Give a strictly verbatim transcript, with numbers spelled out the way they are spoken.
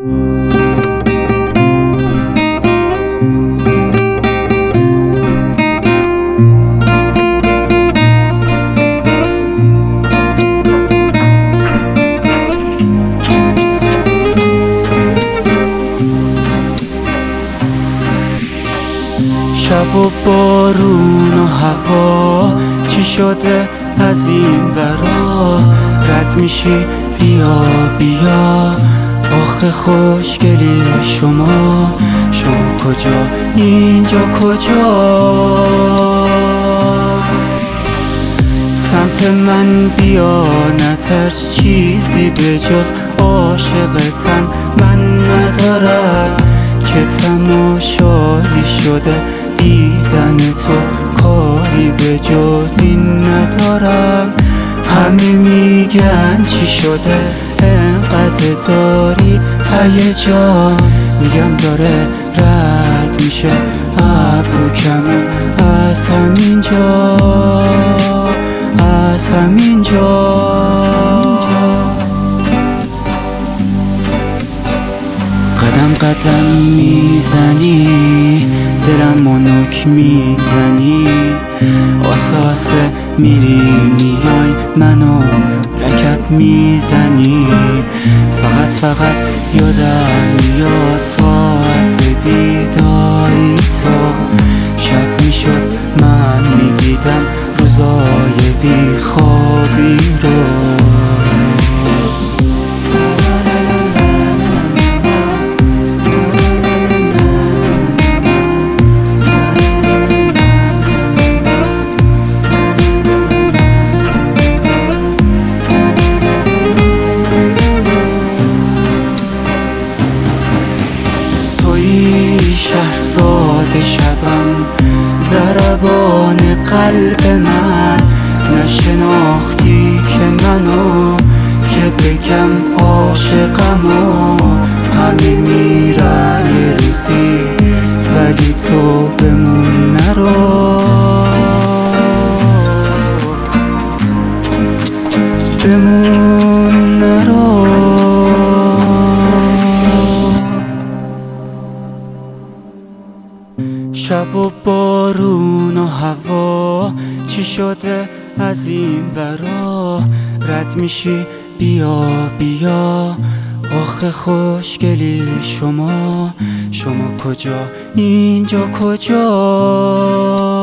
شب و بارون و هوا چی شده از این ورا؟ رد میشی بیا بیا آخه خوشگلی شما. شما کجا اینجا کجا؟ سمت من بیا نترس چیزی به جز عاشقتم من ندارم که تماشایی شده دیدن تو کاری به جز این ندارم. همه میگن چی شده انقدر داری هیجان؟ میگم داره رد میشه ابرو کمون از همینجا از همینجا. قدم قدم میزنی دلمو نوک میزنی آسه آسه میری میای منو رکب میزنی. فقط فقط یادم میاد ساعت بیداری تو. شب میشد من میدیدم روزای بیخوابی رو. شهرزاد شبم ضربان قلب من نشناختی که منو که بگم عاشقمو. همه میرن یه روزی ولی تو بمون نرو بمون نرو. شب و بارون و هوا چی شده از این ورا؟ رد میشی بیا بیا آخه خوشگلی شما. شما کجا اینجا کجا؟